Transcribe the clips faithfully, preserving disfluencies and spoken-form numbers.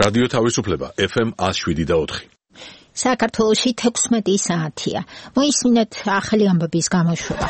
რადიო თავისუფლება ეფ ემ one oh seven და four. საქართველოში თექვსმეტი საათია. მოისმინეთ ახალი ამბების გამოშვება.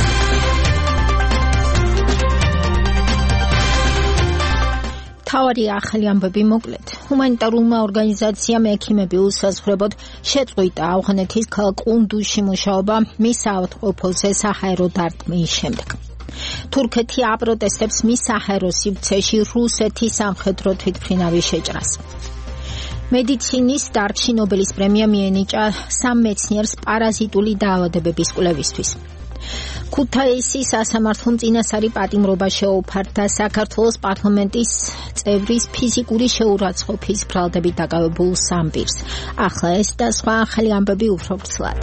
თავარი ახალი ამბები მოკლედ. ჰუმანიტარულმა ორგანიზაციამ ექიმები უსაზღვრებოდ შეწყვიტა ავღანეთის ქალაქ ყუნდუზში მუშაობა მის საავადმყოფოზე საჰაერო დარტყმის შემდეგ. თურქეთი აპროტესტებს მის საჰაერო სივრცეში რუსეთის სამხედრო თვითმფრინავის შეჭრას. მედიცინის დარგში ნობელის პრემია მიენიჭა სამ მეცნიერს პარაზიტული დაავადებების კვლევისთვის. ქუთაისის სასამართლომ წინასწარი პატიმრობა შეუფარდა საქართველოს პარლამენტის წევრის ფიზიკური შეურაცხყოფის ბრალდებით დაკავებულ სამ პირს. ახლა ეს და სხვა ახალი ამბები უფრო ვრცლად.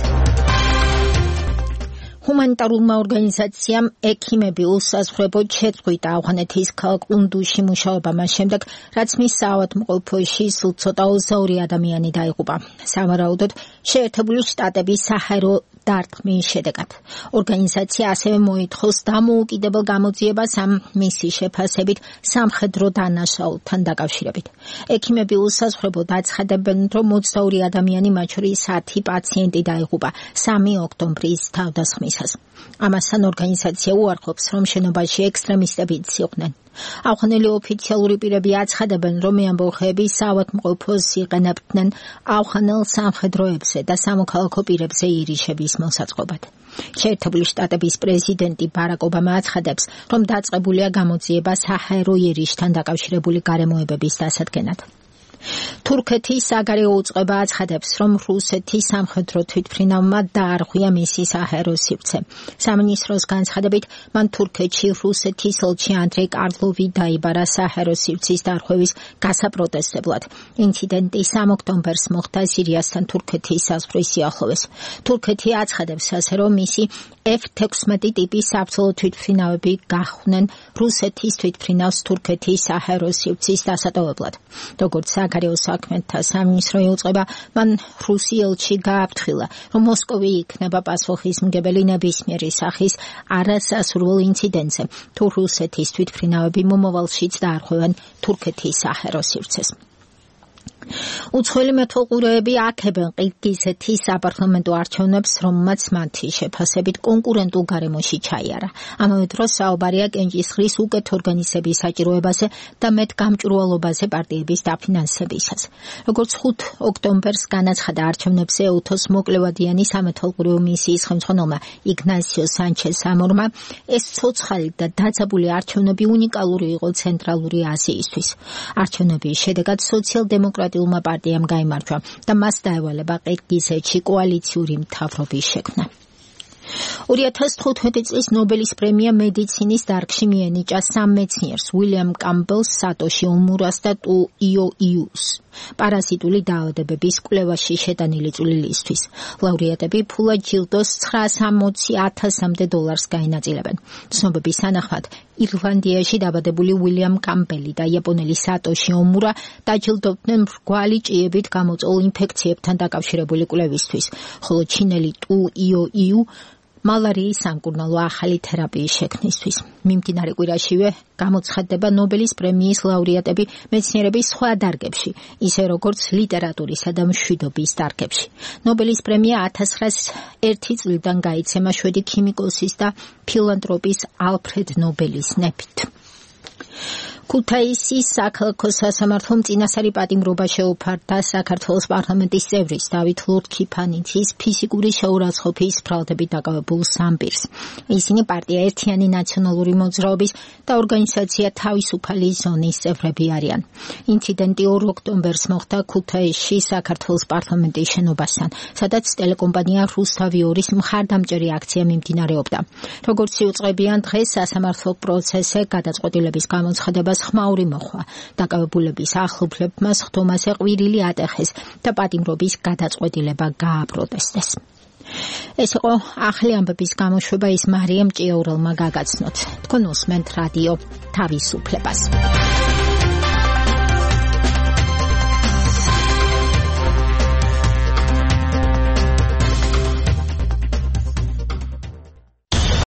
ჰუმანიტარულმა ორგანიზაციამ ექიმები უსაზღვრებოდ შეწყვიტა ავღანეთის ქალაქ ყუნდუზში მუშაობა მას შემდეგ, რაც მის საავადმყოფოში სულ ცოტა ოცდაორი ადამიანი დაიღუპა. სავარაუდოდ შეერთებული შტატების საჰაერო დარტყმის შედეგად. ორგანიზაცია ასევე მოითხოვს დამოუკიდებელ გამოძიებას ამ მისის შეფასებით სამხედრო დანაშაულთან დაკავშირებით. ექიმები უსაზღვრებოდ აცხადებენ, რომ ოცდაორი ადამიანი, მათ შორის ათი პაციენტი დაიღუპა სამი ოქტომბრის თავდასხმისას. ამასთან ორგანიზაცია უარყოფს, რომ შენობაში ექსტრემისტები იყვნენ. ავღანელი ოფიციალური პირები აცხადებენ, რომ ამბოხები საავადმყოფოს იყენებდნენ ავღანელ სამხედროებზე და სამოქალაქო პირებზე ირიშების მოსაწყობად. შეერთებული შტატების პრეზიდენტი ბარაკ ობამა აცხადებს, რომ დაწყებულია გამოძიება საჰაერო იერიშთან დაკავშირებული გარემოებების დასადგენად. თურქეთის საგარეო უწყება აცხადებს, რომ რუსეთის სამხედრო თვითმფრინავმა დაარღვია მისი საჰაერო სივრცე. სამინისტროს განცხადებით, მან თურქეთში რუსეთის ელჩი ანდრეი კარლოვი დაიბარა საჰაერო სივრცის დარღვევის გასაპროტესტებლად. ინციდენტი სამ ოქტომბერს მოხდა სირიასთან თურქეთის საზღვრის სიახლოვეს. თურქეთი აცხადებს ასე, რომ მისი ეფ თექვსმეტი ტიპის საბრძოლო თვითმფრინავები გახვნენ რუსეთის თვითმფრინავს თურქეთის საჰაერო სივრცის დასატოვებლად. როგორც საგარეო საქმეთა სამინისტრო იუწყება, მან რუსი ელჩი გააფრთხილა, რომ მოსკოვი იქნება პასუხისმგებელი ნებისმიერი სახის არასასურველ ინციდენტზე, თუ რუსეთის თვითმფრინავები მომავალშიც დაარღვევენ თურქეთის საჰაერო სივრცეს. უცხოელი მეთვალყურეები აქებენ ყირგიზეთის საპარლამენტო არჩევნებს, რომელმაც მათი შეფასებით კონკურენტულ გარემოში ჩაიარა. ამავე დროს საუბარია კენჭისყრის უკეთ ორგანიზების საჭიროებაზე და მეტ გამჭვირვალობაზე პარტიების დაფინანსებისას. როგორც ხუთი ოქტომბერს განაცხადა არჩევნებზე ეუთოს მოკლევადიანი სამეთვალყურეო მისიის ხელმძღვანელმა იგნასიო სანჩეს ამორმა, ეს ცოცხალი და დაძაბული არჩევნები უნიკალური იყო ცენტრალური აზიისთვის. არჩევნების შედეგად სოციალ-დემოკრატ პარტიამ გაიმარჯვა და მას დაევალება ყირგიზეთში კოალიციური მთავრობის შექმნა. ორი ათას თხუთმეტი წლის ნობელის პრემია მედიცინის დარგში მიენიჭა სამ მეცნიერს, უილიამ კამბელს, სატოში ომურას და ტუ იო იუს, პარაზიტული დაავადებების კვლევაში შეტანილი წვლილისთვის. ლაურეატები ფულად ჯილდოს ცხრაას ოცდაათი ათასამდე დოლარს გაინაწილებენ. ცნობების თანახმად, ირლანდიაში დაბადებული უილიამ კამბელი და იაპონელი სატოში ომურა დაჯილდოვდნენ მრგვალი ჭიებით გამოწვეულ ინფექციებთან დაკავშირებული კვლევისთვის, ხოლო ჩინელი ტუ იო იუ მალარიის სამკურნალო ახალი თერაპიის შექმნისთვის. მიმდინარე კვირაშივე გამოცხადდება ნობელის პრემიის ლაურეატები მეცნიერების სხვა დარგებში, ისე როგორც ლიტერატურისა და მშვიდობის დარგებში. ნობელის პრემია ათას ცხრაას ერთი წლიდან გაიცემა შვედი ქიმიკოსის და ფილანტროპის ალფრედ ნობელის ნეფით. ქუთაისის საქალაქო სასამართლომ წინასწარი პატიმრობა შეუფარდა საქართველოს პარლამენტის წევრის დავით ლორთქიფანიძის ფიზიკური შეურაცხყოფის ბრალდებით დაკავებულ სამ პირს. ისინი პარტია ერთიანი ნაციონალური მოძრაობის და ორგანიზაცია თავისუფალი ზონის წევრები არიან. ინციდენტი ორ ოქტომბერს მოხდა ქუთაისში საქართველოს პარლამენტის შენობასთან, სადაც ტელეკომპანია რუსთავი ორის მხარდამჭერი აქცია მიმდინარეობდა. როგორც იუწყებიან, დღეს სასამართლო პროცესზე გადაწყვეტილების გამოცხადებას ხმაური მოხვა. დაკავებულების ახლობლებმა სხდომაზე ყვირილი ატეხეს და პატიმრობის გადაწყვეტილება გააპროტესტეს. ეს იყო ახალი ამბების გამოშვება, ის მარიამ ჭიაურელმა გაგაცნოთ. თქვენ უსმენთ რადიო თავისუფლებას.